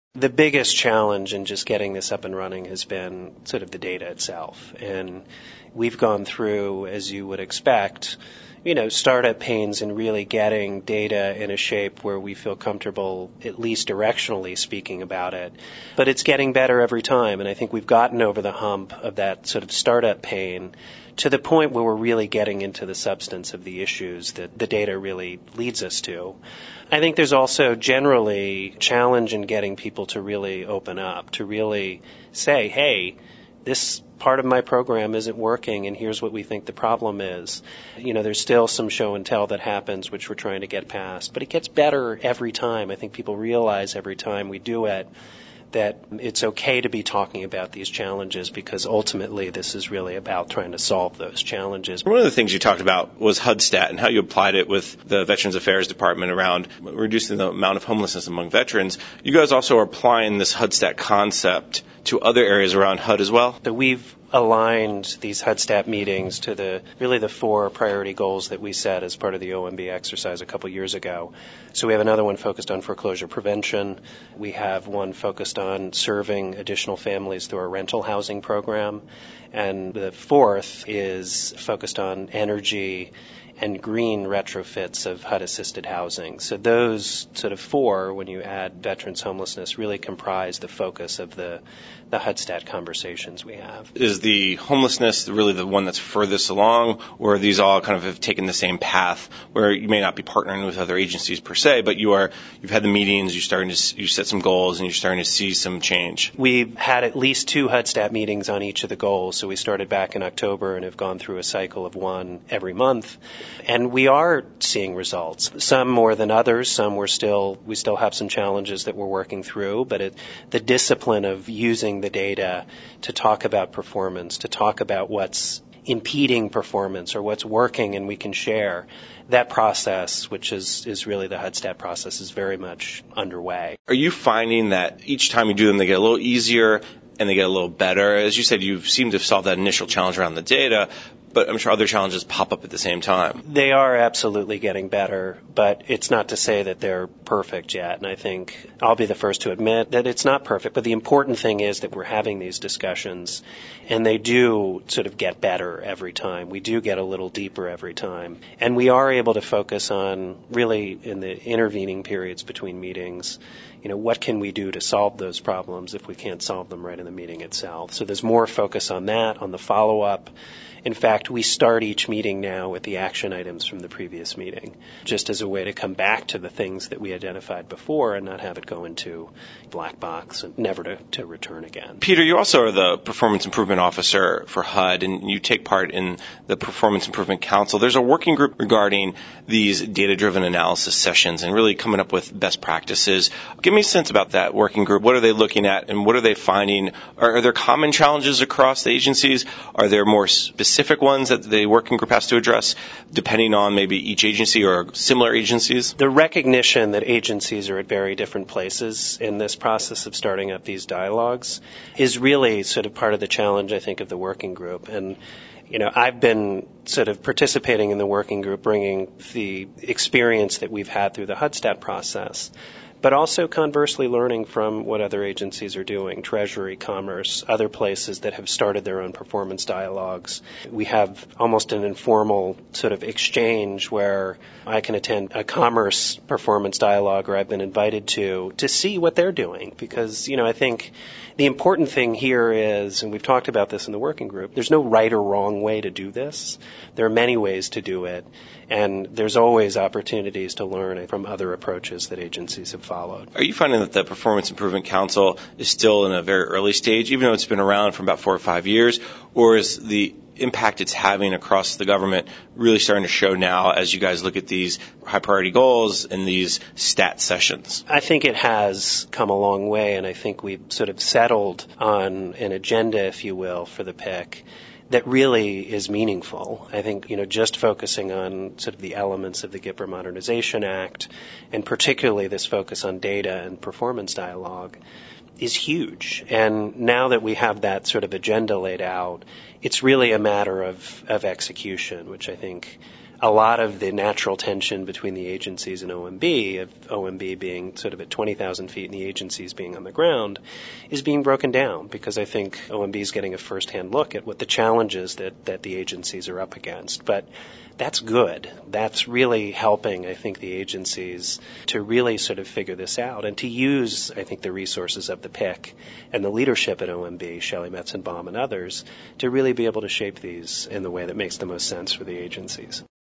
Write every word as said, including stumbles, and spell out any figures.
The biggest challenge in just getting this up and running has been sort of the data itself. And we've gone through, as you would expect, you know, startup pains in really getting data in a shape where we feel comfortable, at least directionally speaking about it. But it's getting better every time, and I think we've gotten over the hump of that sort of startup pain to the point where we're really getting into the substance of the issues that the data really leads us to. I think there's also generally challenge in getting people to really open up, to really say, hey, this part of my program isn't working, and here's what we think the problem is. You know, there's still some show and tell that happens, which we're trying to get past, but it gets better every time. I think people realize every time we do it that it's okay to be talking about these challenges, because ultimately this is really about trying to solve those challenges. One of the things you talked about was HUD-STAT and how you applied it with the Veterans Affairs Department around reducing the amount of homelessness among veterans. You guys also are applying this HUD-STAT concept to other areas around H U D as well? So we've aligned these HUD-STAT meetings to the really the four priority goals that we set as part of the O M B exercise a couple years ago. So we have another one focused on foreclosure prevention. We have one focused on serving additional families through our rental housing program. And the fourth is focused on energy and green retrofits of H U D-assisted housing. So those sort of four, when you add veterans homelessness, really comprise the focus of the, the HUD-STAT conversations we have. Is the homelessness really the one that's furthest along, or are these all kind of have taken the same path where you may not be partnering with other agencies per se, but you are, you've had the meetings, you're starting to, you set some goals, and you're starting to see some change? We've had at least two HUD-STAT meetings on each of the goals. So we started back in October and have gone through a cycle of one every month. And we are seeing results, some more than others. Some we're still, we still have some challenges that we're working through, but it, the discipline of using the data to talk about performance, to talk about what's impeding performance or what's working and we can share, that process, which is, is really the HUD-STAT process, is very much underway. Are you finding that each time you do them, they get a little easier and they get a little better? As you said, you seem to have solved that initial challenge around the data, but I'm sure other challenges pop up at the same time. They are absolutely getting better, but it's not to say that they're perfect yet. And I think I'll be the first to admit that it's not perfect. But the important thing is that we're having these discussions, and they do sort of get better every time. We do get a little deeper every time. And we are able to focus on, really, in the intervening periods between meetings, you know, what can we do to solve those problems if we can't solve them right in the meeting itself? So there's more focus on that, on the follow-up. In fact, we start each meeting now with the action items from the previous meeting, just as a way to come back to the things that we identified before and not have it go into black box and never to, to return again. Peter, you also are the Performance Improvement Officer for H U D, and you take part in the Performance Improvement Council. There's a working group regarding these data-driven analysis sessions and really coming up with best practices. Give me a sense about that working group. What are they looking at, and what are they finding? Are, are there common challenges across the agencies? Are there more specific specific ones that the working group has to address, depending on maybe each agency or similar agencies? The recognition that agencies are at very different places in this process of starting up these dialogues is really sort of part of the challenge, I think, of the working group. And you know, I've been sort of participating in the working group, bringing the experience that we've had through the HUD-STAT process, but also conversely learning from what other agencies are doing, Treasury, Commerce, other places that have started their own performance dialogues. We have almost an informal sort of exchange where I can attend a Commerce performance dialogue, or I've been invited to, to see what they're doing. Because, you know, I think the important thing here is, and we've talked about this in the working group, there's no right or wrong way to do this. There are many ways to do it, and there's always opportunities to learn from other approaches that agencies have followed. Are you finding that the Performance Improvement Council is still in a very early stage, even though it's been around for about four or five years, or is the impact it's having across the government really starting to show now as you guys look at these high priority goals and these stat sessions? I think it has come a long way, and I think we've sort of settled on an agenda, if you will, for the P I C that really is meaningful. I think, you know, just focusing on sort of the elements of the GIPR Modernization Act, and particularly this focus on data and performance dialogue, is huge. And now that we have that sort of agenda laid out, it's really a matter of, of execution, which I think a lot of the natural tension between the agencies and O M B, of O M B being sort of at twenty thousand feet and the agencies being on the ground, is being broken down because I think O M B is getting a firsthand look at what the challenges that, that the agencies are up against. But that's good. That's really helping, I think, the agencies to really sort of figure this out and to use, I think, the resources of the P I C and the leadership at O M B, Shelley Metzenbaum and others, to really be able to shape these in the way that makes the most sense for the agencies.